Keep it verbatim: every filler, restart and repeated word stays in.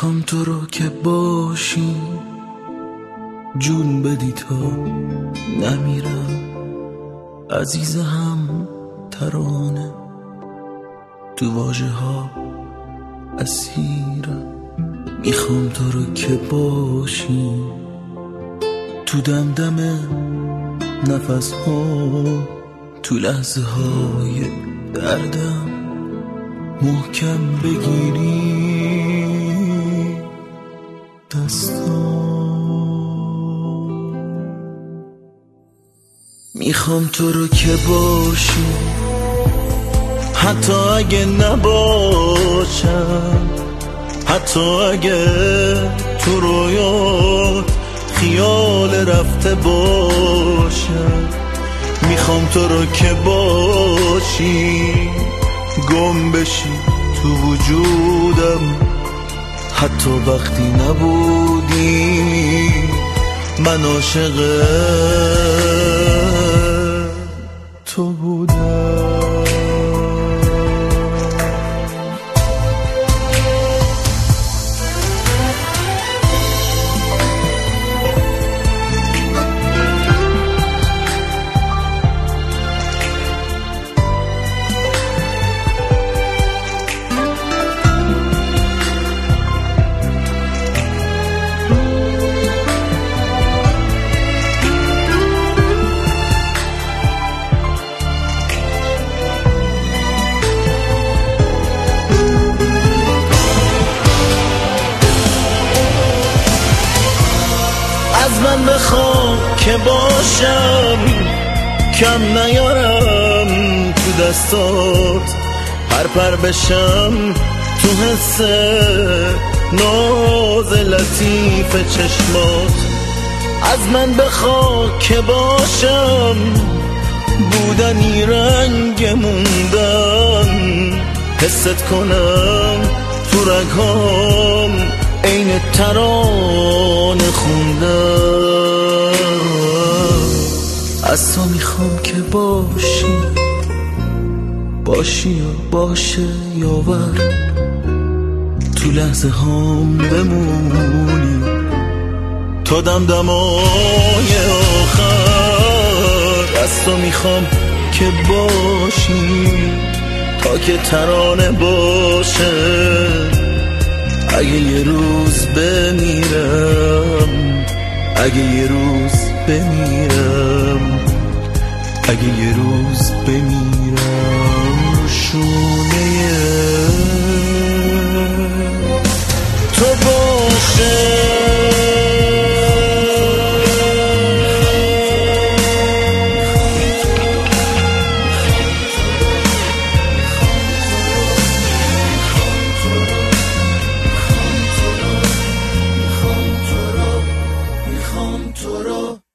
میخوام تو رو که باشی، جون بدی تا نمیرم، عزیز هم ترانه تو واژه ها اسیرم. میخوام تو رو که باشی، تو دمدم نفس ها، تو لحظه های دردم محکم بگیری دستام. میخوام تو رو که باشی، حتی اگه نباشم، حتی اگه تو رویات خیال رفته باشم. میخوام تو رو که باشی، گم بشی تو وجودم، حتی وقتی نبودی من عاشق تو بودم. از من بخواه که باشم، کم نیارم تو دستات، پر پر بشم تو حس ناز لطیف چشمات. از من بخواه که باشم، بودنی رنگ موندن، حست کنم تو رگهام عین ترانه خوندم. از تو میخوام که باشی، باشی یا باشه یاور، تو لحظه هام بمونی تا دمدمای آخر. از تو میخوام که باشی تا که ترانه باشه، اگه یه روز بمیرم، اگه یه روز بمیرم، اگه یه روز بمیرم رو شونه تو باشه. تو رو